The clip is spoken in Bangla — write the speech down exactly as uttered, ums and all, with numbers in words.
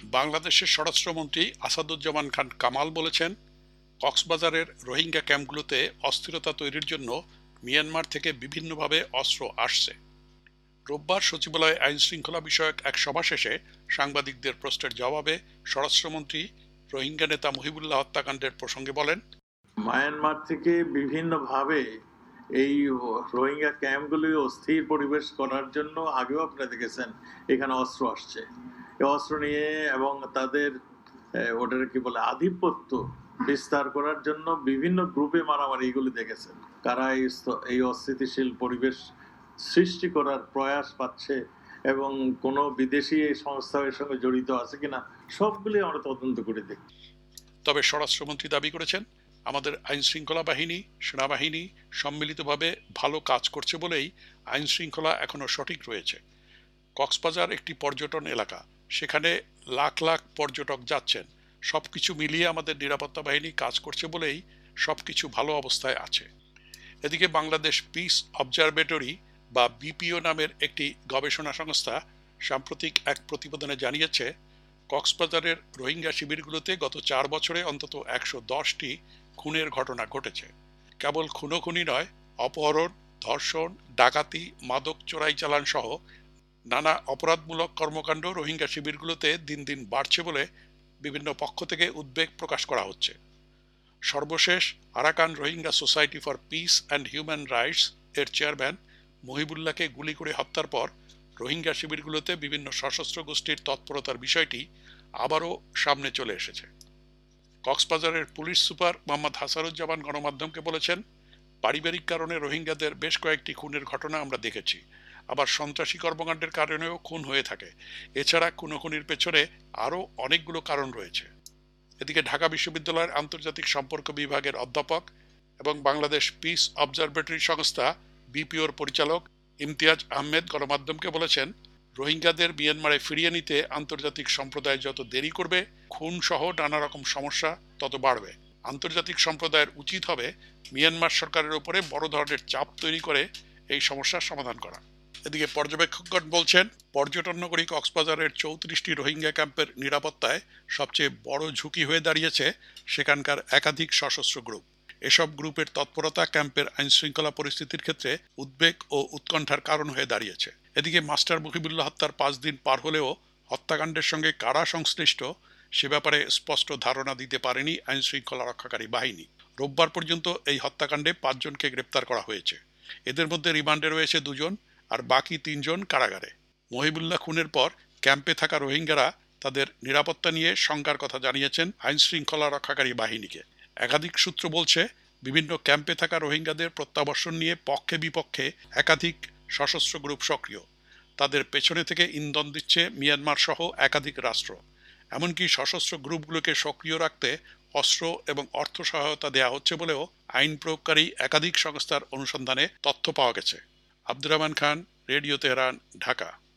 বাংলাদেশের স্বরাষ্ট্রমন্ত্রী আসাদুজ্জামান খান কামাল বলেছেন, কক্সবাজারের রোহিঙ্গা ক্যাম্পগুলোতে অস্থিরতা তৈরির জন্য মিয়ানমার থেকে বিভিন্নভাবে অস্ত্র আসছে। রোববার সচিবালয়ে আইন শৃঙ্খলা বিষয়ক এক সভা শেষে সাংবাদিকদের প্রশ্নের জবাবে স্বরাষ্ট্রমন্ত্রী রোহিঙ্গা নেতা মুহিবুল্লাহ হত্যাকাণ্ডের প্রসঙ্গে বলেন, মায়ানমার থেকে বিভিন্নভাবে এই রোহিঙ্গা ক্যাম্পগুলি অস্থির পরিবেশ করার জন্য আগেও আপনারা দেখেছেন এখানে অস্ত্র আসছে। এই অস্ত্র নিয়ে এবং তাদের ওটার কি বলে আধিপত্য বিস্তার করার জন্য বিভিন্ন গ্রুপে মারামারি এগুলি দেখেছেন। কারা এই অস্থিতিশীল পরিবেশ সৃষ্টি করার প্রয়াস পাচ্ছে এবং কোনো বিদেশি এই সংস্থা এর সঙ্গে জড়িত আছে কিনা সবগুলি আমরা তদন্ত করে দেখি। তবে স্বরাষ্ট্রমন্ত্রী দাবি করেছেন, আমাদের আইন শৃঙ্খলা বাহিনী, সেনাবাহিনী সম্মিলিতভাবে ভালো কাজ করছে বলেই আইন শৃঙ্খলা এখনো সঠিক রয়েছে। কক্সবাজার একটি পর্যটন এলাকা, সেখানে লাখ লাখ পর্যটক যাচ্ছেন। সবকিছু মিলিয়ে আমাদের নিরাপত্তা বাহিনী কাজ করছে বলেই সবকিছু ভালো অবস্থায় আছে। এদিকে বাংলাদেশ পিস অবজারভেটরি বা বিপিও নামের একটি গবেষণা সংস্থা সাম্প্রতিক এক প্রতিবেদনে জানিয়েছে, কক্সবাজারের রোহিঙ্গা শিবিরগুলোতে গত চার বছরে অন্তত একশো দশটি খুনের ঘটনা ঘটেছে। কেবল খুনোখুনি নয়, অপহরণ, ধর্ষণ, ডাকাতি, মাদক চোরাইচালান সহ নানা অপরাধমূলক কর্মকাণ্ড রোহিঙ্গা শিবিরগুলোতে দিন দিন বাড়ছে বলে বিভিন্ন পক্ষ থেকে উদ্বেগ প্রকাশ করা হচ্ছে। সর্বশেষ Arakan Rohingya society for peace and human rights এর চেয়ারম্যান মুহিবুল্লাহকে গুলি করে হত্যার পর রোহিঙ্গা শিবিরগুলোতে বিভিন্ন সশস্ত্র গোষ্ঠীর তৎপরতার বিষয়টি আবারও সামনে চলে এসেছে। কক্সবাজারের পুলিশ সুপার মোহাম্মদ হাসানুজ্জামান গণমাধ্যমকে বলেছেন, পারিবারিক কারণে রোহিঙ্গাদের বেশ কয়েকটি খুনের ঘটনা আমরা দেখেছি, আবার সন্ত্রাসী কর্মকাণ্ডের কারণেও খুন হয়ে থাকে। এছাড়া খুনোখুনির পেছনে আরও অনেকগুলো কারণ রয়েছে। এদিকে ঢাকা বিশ্ববিদ্যালয়ের আন্তর্জাতিক সম্পর্ক বিভাগের অধ্যাপক এবং বাংলাদেশ পিস অবজারভেটরি সংস্থা বিপিওর পরিচালক ইমতিয়াজ আহমেদ গণমাধ্যমকে বলেছেন, রোহিঙ্গাদের মিয়ানমারে ফিরিয়ে নিতে আন্তর্জাতিক সম্প্রদায় যত দেরি করবে, খুন সহ নানা রকম সমস্যা তত বাড়বে। আন্তর্জাতিক সম্প্রদায়ের উচিত হবে মিয়ানমার সরকারের উপরে বড় ধরনের চাপ তৈরি করে এই সমস্যার সমাধান করা। এদিকে পর্যবেক্ষকগণ বলছেন, পর্যটন নগরী কক্সবাজারের চৌত্রিশটি রোহিঙ্গা ক্যাম্পের নিরাপত্তায় সবচেয়ে বড় ঝুঁকি হয়ে দাঁড়িয়েছে সেখানকার একাধিক সশস্ত্র গ্রুপ। এসব গ্রুপের তৎপরতা ক্যাম্পের আইনশৃঙ্খলা পরিস্থিতির ক্ষেত্রে উদ্বেগ ও উৎকণ্ঠার কারণ হয়ে দাঁড়িয়েছে। এদিকে মাস্টার মুহিবুল্লাহ হত্যার পাঁচ দিন পার হলেও হত্যাকাণ্ডের সঙ্গে কারা সংশ্লিষ্ট সে ব্যাপারে স্পষ্ট ধারণা দিতে পারেনি আইনশৃঙ্খলা রক্ষাকারী বাহিনী। রোববার পর্যন্ত এই হত্যাকাণ্ডে পাঁচজনকে গ্রেপ্তার করা হয়েছে। এদের মধ্যে রিমান্ডে রয়েছে দুজন, আর বাকি তিনজন কারাগারে। মুহিবুল্লাহ খুনের পর ক্যাম্পে থাকা রোহিঙ্গারা তাদের নিরাপত্তা নিয়ে শঙ্কার কথা জানিয়েছেন আইন শৃঙ্খলা রক্ষাকারী বাহিনীকে। একাধিক সূত্র বলছে, বিভিন্ন ক্যাম্পে থাকা রোহিঙ্গাদের প্রত্যাবর্ষণ নিয়ে পক্ষে বিপক্ষে একাধিক সশস্ত্র গ্রুপ সক্রিয়। তাদের পেছনে থেকে ইন্ধন দিচ্ছে মিয়ানমার সহ একাধিক রাষ্ট্র। এমনকি সশস্ত্র গ্রুপগুলোকে সক্রিয় রাখতে অস্ত্র এবং অর্থ সহায়তা দেওয়া হচ্ছে বলেও আইন প্রয়োগকারী একাধিক সংস্থার অনুসন্ধানে তথ্য পাওয়া গেছে। Abdur Rahman Khan, radio Tehran, Dhaka.